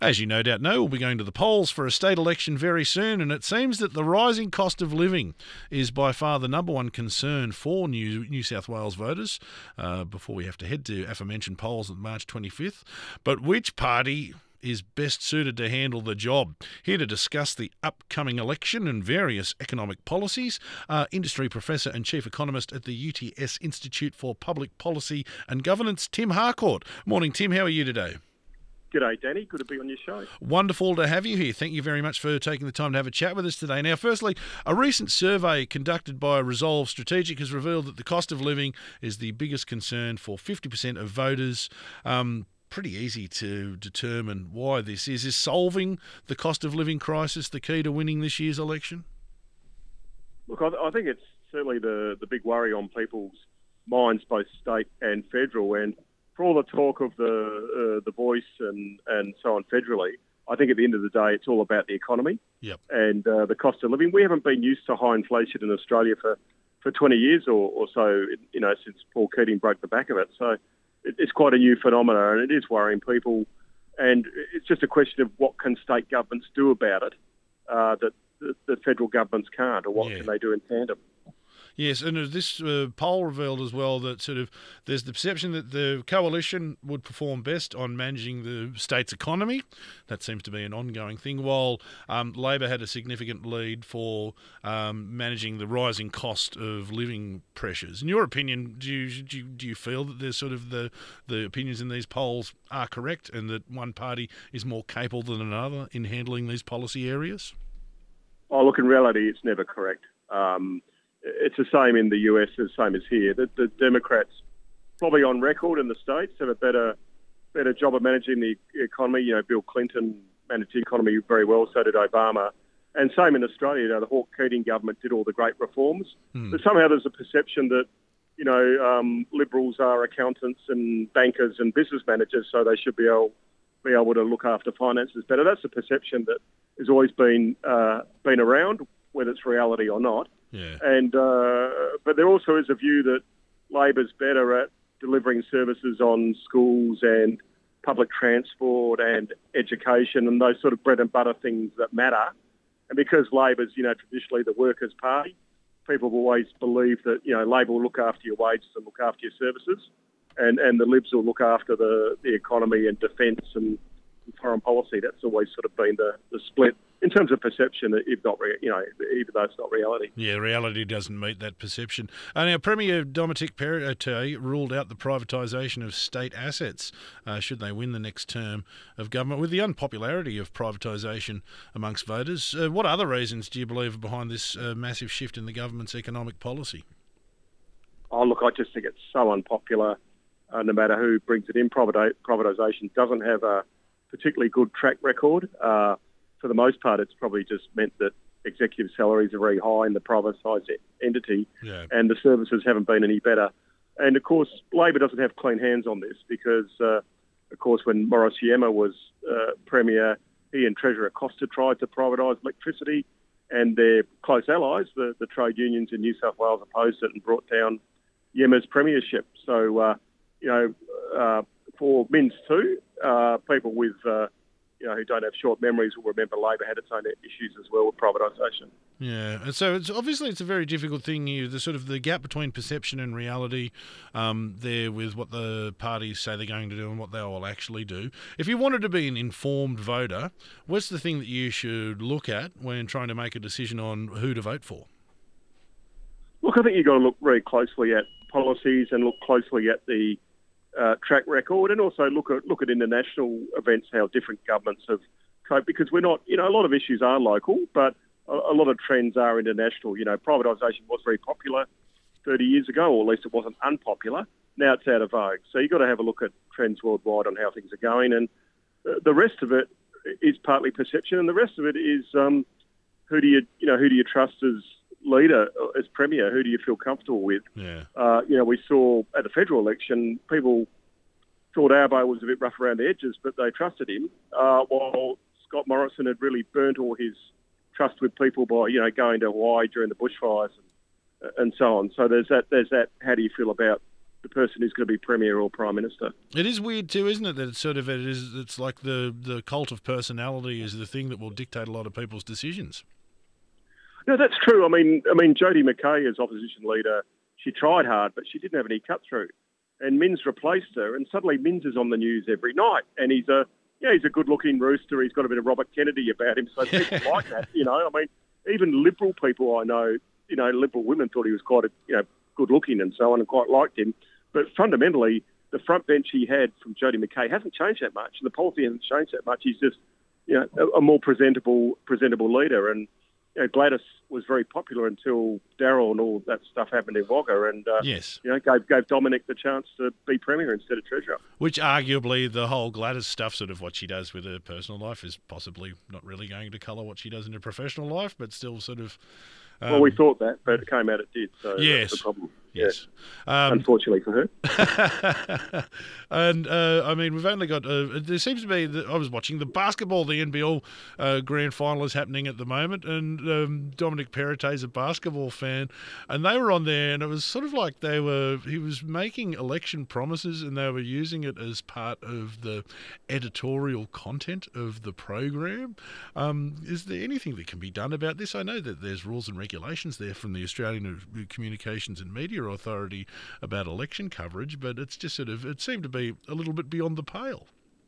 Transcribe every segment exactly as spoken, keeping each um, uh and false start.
As you no doubt know, we'll be going to the polls for a state election very soon, and it seems that the rising cost of living is by far the number one concern for New New South Wales voters uh, before we have to head to aforementioned polls on March twenty-fifth. But which party is best suited to handle the job? Here to discuss the upcoming election and various economic policies, uh, industry professor and chief economist at the U T S Institute for Public Policy and Governance, Tim Harcourt. Morning, Tim. How are you today? G'day, Danny. Good to be on your show. Wonderful to have you here. Thank you very much for taking the time to have a chat with us today. Now, firstly, a recent survey conducted by Resolve Strategic has revealed that the cost of living is the biggest concern for fifty percent of voters. Um, pretty easy to determine why this is. Is solving the cost of living crisis the key to winning this year's election? Look, I, I think it's certainly the, the big worry on people's minds, both state and federal. And for all the talk of the uh, the voice and, and so on federally, I think at the end of the day, it's all about the economy yep. and uh, the cost of living. We haven't been used to high inflation in Australia for, for twenty years or, or so, you know, since Paul Keating broke the back of it. So it, it's quite a new phenomenon, and it is worrying people. And it's just a question of what can state governments do about it uh, that the, the federal governments can't, or what yeah. can they do in tandem. Yes, and this uh, poll revealed as well that sort of there's the perception that the coalition would perform best on managing the state's economy. That seems to be an ongoing thing, while um, Labor had a significant lead for um, managing the rising cost of living pressures. In your opinion, do you, do you, do you feel that there's sort of the, the opinions in these polls are correct and that one party is more capable than another in handling these policy areas? Oh, look, in reality, it's never correct. Um, It's the same in the U S, the same as here. The, the Democrats, probably on record in the States, have a better better job of managing the economy. You know, Bill Clinton managed the economy very well, so did Obama. And same in Australia. You know, the Hawke Keating government did all the great reforms. Hmm. But somehow there's a perception that, you know, um, Liberals are accountants and bankers and business managers, so they should be able, be able to look after finances better. That's a perception that has always been uh, been around, whether it's reality or not. Yeah. And uh, but there also is a view that Labor's better at delivering services on schools and public transport and education and those sort of bread and butter things that matter. And because Labor's, you know, traditionally the workers' party, people have always believed that, you know, Labor will look after your wages and look after your services, and, and the Libs will look after the, the economy and defence and foreign policy. That's always sort of been the, the split. In terms of perception, if not, you know, even though it's not reality. Yeah, reality doesn't meet that perception. And our Premier Dominic Perrottet ruled out the privatisation of state assets uh, should they win the next term of government. With the unpopularity of privatisation amongst voters, uh, what other reasons do you believe are behind this uh, massive shift in the government's economic policy? Oh, look, I just think it's so unpopular. Uh, no matter who brings it in, privatisation doesn't have a particularly good track record. Uh, For the most part, it's probably just meant that executive salaries are very high in the privatised entity, yeah. and the services haven't been any better. And of course, Labor doesn't have clean hands on this because, uh, of course, when Morris Iemma was uh, Premier, he and Treasurer Costa tried to privatise electricity, and their close allies, the, the trade unions in New South Wales, opposed it and brought down Iemma's premiership. So, uh, you know, uh, for Mins too, uh, people with... Uh, you know, who don't have short memories will remember Labor had its own issues as well with privatisation. Yeah, and so it's obviously it's a very difficult thing here, the sort of the gap between perception and reality um, there with what the parties say they're going to do and what they will actually do. If you wanted to be an informed voter, what's the thing that you should look at when trying to make a decision on who to vote for? Look, I think you've got to look very closely at policies and look closely at the Uh, track record, and also look at look at international events, how different governments have coped, because we're not, you know, a lot of issues are local, but a, a lot of trends are international. You know, privatisation was very popular thirty years ago, or at least it wasn't unpopular. Now it's out of vogue. So you've got to have a look at trends worldwide on how things are going, and uh, the rest of it is partly perception, and the rest of it is um, who do you, you know, who do you trust as leader, as Premier? Who do you feel comfortable with? Yeah. Uh, you know, we saw at the federal election, people thought Albo was a bit rough around the edges, but they trusted him, uh, while Scott Morrison had really burnt all his trust with people by, you know, going to Hawaii during the bushfires and, and so on. So there's that, there's that, how do you feel about the person who's going to be Premier or Prime Minister. It is weird too, isn't it? That it's sort of it is. It's like the the cult of personality is the thing that will dictate a lot of people's decisions. No, that's true. I mean, I mean, Jodie McKay as opposition leader, she tried hard, but she didn't have any cut through. And Minns replaced her, and suddenly Minns is on the news every night. And he's a, yeah, he's a good-looking rooster. He's got a bit of Robert Kennedy about him, so people like that. You know, I mean, even Liberal people I know, you know, Liberal women thought he was quite, a, you know, good-looking and so on, and quite liked him. But fundamentally, the front bench he had from Jodie McKay hasn't changed that much. The policy hasn't changed that much. He's just, you know, a, a more presentable, presentable leader. And you know, Gladys was very popular until Darryl and all that stuff happened in Wagga, and uh, yes, you know, gave gave Dominic the chance to be Premier instead of Treasurer. Which arguably the whole Gladys stuff, sort of what she does with her personal life, is possibly not really going to colour what she does in her professional life, but still sort of. Um, well, we thought that, but it came out it did. So yes, that's the problem. Yes, yeah. um, unfortunately for her. And uh, I mean, we've only got. Uh, there seems to be. The, I was watching the basketball. The N B L uh, grand final is happening at the moment, and um, Dominic Perrottet's a basketball fan, and they were on there, and it was sort of like they were. He was making election promises, and they were using it as part of the editorial content of the program. Um, is there anything that can be done about this? I know that there's rules and regulations there from the Australian Communications and Media Authority about election coverage, but it's just sort of, it seemed to be a little bit beyond the pale.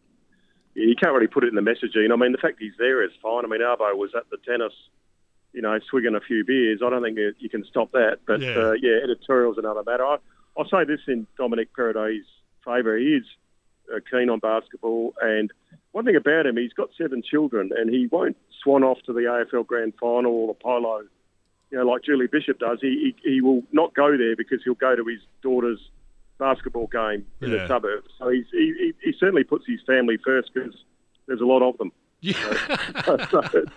Yeah, you can't really put it in the messaging. I mean, the fact he's there is fine. I mean, Arvo was at the tennis, you know, swigging a few beers. I don't think you can stop that. But, yeah, uh, yeah editorial's another matter. I, I'll say this in Dominic Perrottet's favour. He is uh, keen on basketball, and one thing about him, he's got seven children, and he won't swan off to the A F L Grand Final or the polo, you know, like Julie Bishop does. He, he he will not go there because he'll go to his daughter's basketball game in yeah. the suburbs. So he's, he he certainly puts his family first because there's a lot of them. Yeah. So, so,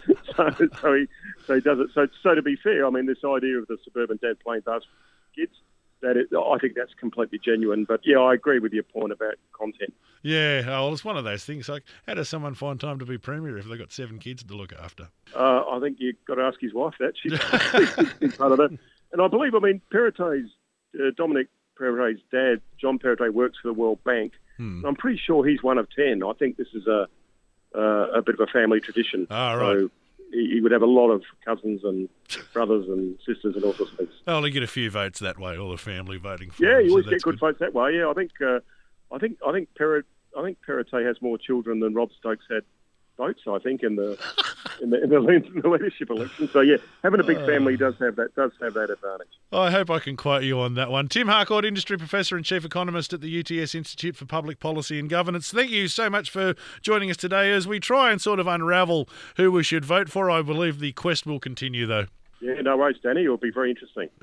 so, so he so he does it. So so to be fair, I mean, this idea of the suburban dad playing basketball kids, that it, I think that's completely genuine. But yeah, I agree with your point about content. Yeah, oh, well, it's one of those things. Like, how does someone find time to be Premier if they've got seven kids to look after? Uh, I think you've got to ask his wife that. She's part of it. And I believe, I mean, Perrottet's, uh, Dominic Perrottet's dad, John Perrottet, works for the World Bank. Hmm. I'm pretty sure he's one of ten. I think this is a uh, a bit of a family tradition. Oh, right. So he, he would have a lot of cousins and brothers and sisters and all sorts of things. Oh, you get a few votes that way, all the family voting for Yeah, him, you always so get good, good votes that way. Yeah, I think uh, I think I think Perrott I think Perrottet has more children than Rob Stokes had votes, I think, in the in the, in the, in the leadership election. So yeah, having a big family does have that does have that advantage. I hope I can quote you on that one. Tim Harcourt, Industry Professor and Chief Economist at the U T S Institute for Public Policy and Governance. Thank you so much for joining us today as we try and sort of unravel who we should vote for. I believe the quest will continue, though. Yeah, no worries, Danny. It'll be very interesting.